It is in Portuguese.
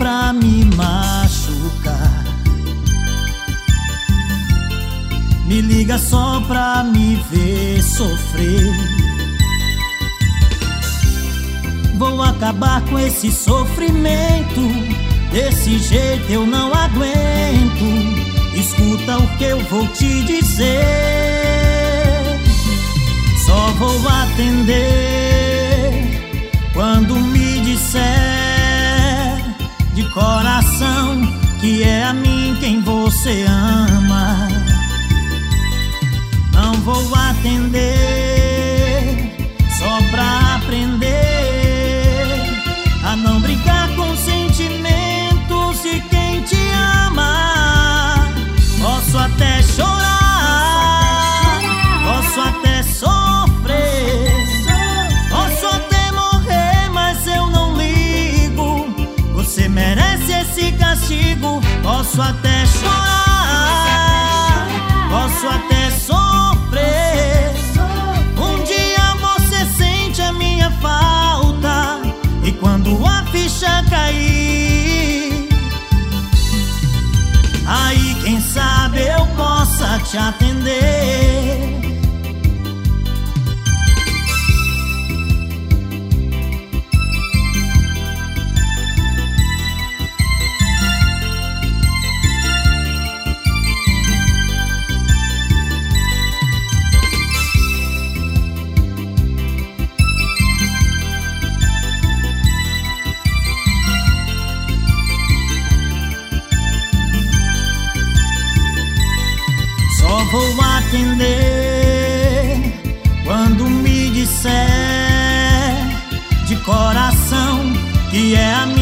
pra me machucar, me liga só pra me ver sofrer. Vou acabar com esse sofrimento, desse jeito eu não aguento. Escuta o que eu vou te dizer. Só vou atender quando me disser de coração que é a mim quem você ama. Não vou atender só pra aprender a não brincar com sentimentos de quem te ama. Posso até chorar, posso até sofrer, posso até morrer, mas eu não ligo. Você merece esse castigo. Posso até chorar, posso até sofrer. Um dia você sente a minha falta, e quando a ficha cair, aí quem sabe eu possa te atender. Só vou atender quando me disser de coração que é a minha